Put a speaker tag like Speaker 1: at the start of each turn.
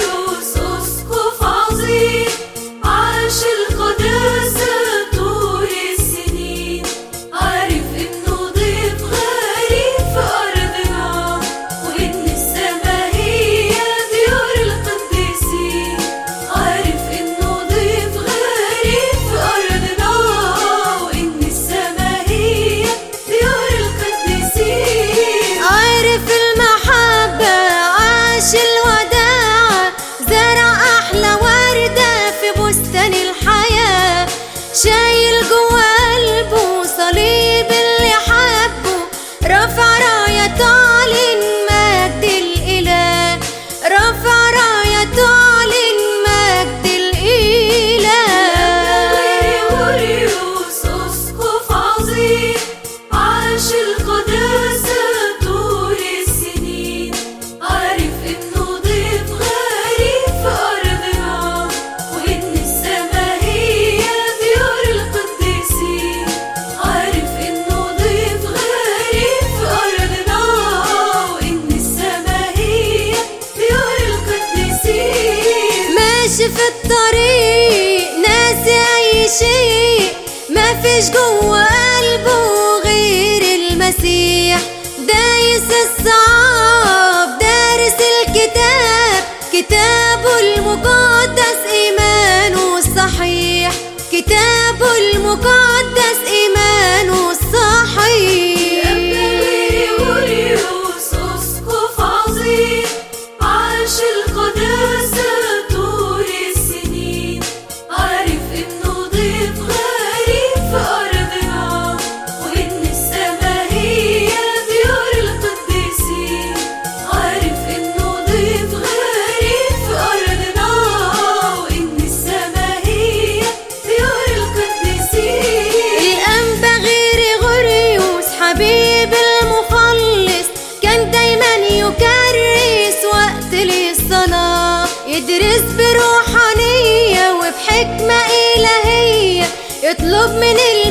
Speaker 1: غريغوريوس أسقف عظيم عاش القداسة طول السنين، عارف إنه ضيف غريب في أرضنا، وإن السما هي ديار القديسين. عارف إنه ضيف غريب في أرضنا، وإن السما هي ديار القديسين.
Speaker 2: عارف المحبة عاش الوداع، زرع أحلى وردة في بستان الحياة، شايل جوا قلبه صليب اللي حبه، رفع راية تعلن مجد الإله، رفع راية تعلن مجد الإله.
Speaker 1: غريغوريوس أسقف عظيم عاش القداسة طول السنين، عارف إنه ضيف غريب في أرضنا، وإن السما هي ديار القديسين. عارف إنه ضيف غريب في أرضنا، وإن السما هي ديار القديسين.
Speaker 2: ماشي في الطريق ناسي أي شيء، مفيش جوا قلبه غير المسيح، دايس الصعاب دارس الكتاب، كتابه المقدس إيمانه الصحيح، كتابه المقدس إيمانه الصحيح.
Speaker 1: غريغوريوس أسقف عظيم عاش القداسة طول السنين، عارف إنه ضيف غريب في أرضنا، وإن السما هي ديار القديسين. عارف إنه ضيف غريب في أرضنا، وإن السما هي ديار القديسين.
Speaker 2: الأنبا غريغوريوس حبيب المخلص كان دايما يكرس وقت للصلاة، يدرس بروحانية وبحكمة إلهية، يطلب من